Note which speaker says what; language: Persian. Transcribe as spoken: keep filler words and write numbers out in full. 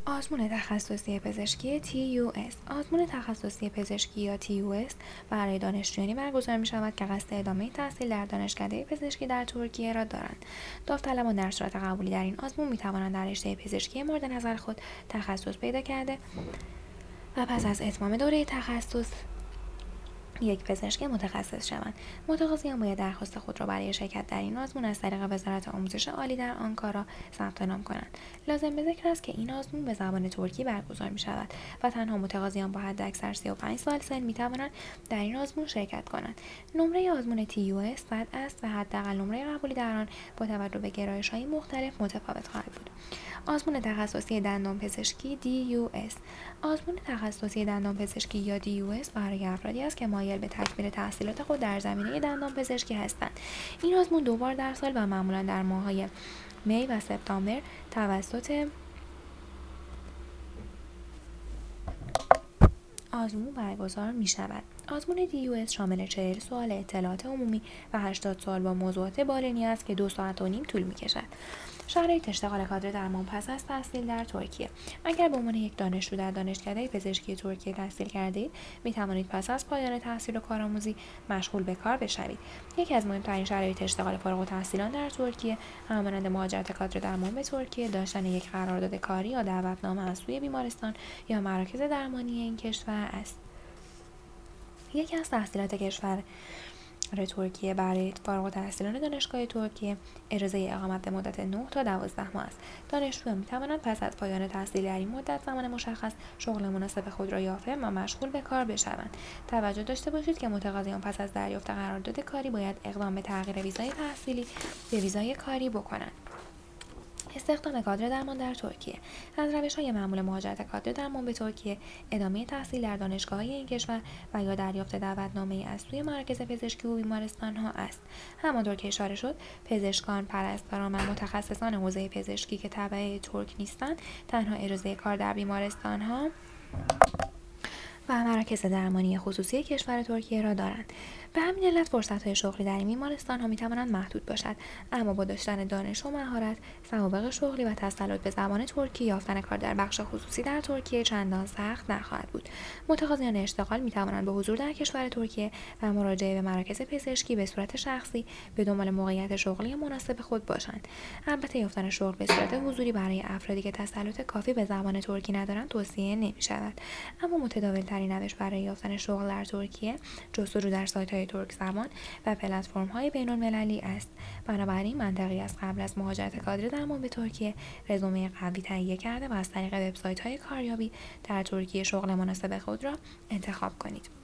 Speaker 1: آزمون تخصصی پزشکی تی یو اس. آزمون تخصصی پزشکی یا تی یو اس برای دانشجویانی برگزار می شود که قصد ادامه تحصیل در دانشکده پزشکی در ترکیه را دارند. داوطلبان در صورت قبولی در این آزمون می توانند در رشته پزشکی مورد نظر خود تخصص پیدا کرده و پس از اتمام دوره تخصص یک پزشک متخصص شوند. متقاضیان باید درخواست خود را برای شرکت در این آزمون از طریق وزارت آموزش عالی در آنکارا ثبت نام کنند. لازم به ذکر است که این آزمون به زبان ترکی برگزار می شود و تنها متقاضیان با حداکثر سی و پنج سال سن می توانند در این آزمون شرکت کنند. نمره آزمون تی یو اس صد است و حداقل نمره قبولی در آن با توجه به گرایش‌های مختلف متفاوت خواهد بود. آزمون تخصصی دندان پزشکی دی یو اس. آزمون تخصصی دندان پزشکی یا دی یو اس برای افرادی است که مایل به تکمیل تحصیلات خود در زمینه دندان پزشکی هستند. این آزمون دو بار در سال و معمولا در ماه‌های می و سپتامبر توسط آزمون برگزار می شود. آزمون دی یو اس شامل چهل سوال اطلاعات عمومی و هشتاد سوال با موضوعات بالینی است که دو ساعت و نیم طول می کشد. شرایط اشتغال کادر درمان پس از تحصیل در ترکیه. اگر به عنوان یک دانشجو در دانشکده پزشکی ترکیه تحصیل کردید، می توانید پس از پایان تحصیل و کارآموزی مشغول به کار بشوید. یکی از مهمترین شرایط اشتغال فارغ التحصیلان در ترکیه همانند مهاجرت کادر درمان به ترکیه، داشتن یک قرارداد کاری یا دعوتنامه از سوی بیمارستان یا مراکز درمانی این کشور است. یکی از تحصیلات کشور ترکیه برای فارغ التحصیلان دانشگاه ترکیه اجازه اقامت به مدت نه تا دوازده ماه است. دانشجویان می‌توانند پس از پایان تحصیل در این مدت زمان مشخص شغل مناسب خود را یافته و مشغول به کار بشوند. توجه داشته باشید که متقاضیان پس از دریافت قرارداد کاری باید اقدام به تغییر ویزای تحصیلی به ویزای کاری بکنند. استخدام کادر درمان در ترکیه. از روش‌های معمول مهاجرت کادر درمان به ترکیه ادامه تحصیل در دانشگاه‌های این کشور و یا دریافت دعوتنامه از سوی مراکز پزشکی و بیمارستان‌ها است. همانطور که اشاره شد، پزشکان، پرستاران و متخصصان حوزه پزشکی که تبع ترک نیستند، تنها اجازه کار در بیمارستان‌ها و مراکز درمانی خصوصی کشور ترکیه را دارند. به همین علت فرصت‌های شغلی در این بیمارستان‌ها می‌توانند محدود باشد، اما با داشتن دانش و مهارت، سوابق شغلی و تسلط به زبان ترکی، یافتن کار در بخش خصوصی در ترکیه چندان سخت نخواهد بود. متقاضیان اشتغال می‌توانند با حضور در کشور ترکیه و مراجعه به مراکز پزشکی به صورت شخصی به دنبال موقعیت شغلی مناسب خود باشند. البته یافتن شغل به صورت حضوری برای افرادی که تسلط کافی به زبان ترکی ندارند توصیه نمی‌شود، اما متداول‌ترین روش برای یافتن شغل در ترکیه جستجو در سایت‌های ترک زبان و پلتفرم‌های بین‌المللی است. بنابراین منطقی است قبل از مهاجرت کادر درمان به ترکیه رزومه قوی تهیه کرده و از طریق وبسایت‌های کاریابی در ترکیه شغل مناسب خود را انتخاب کنید.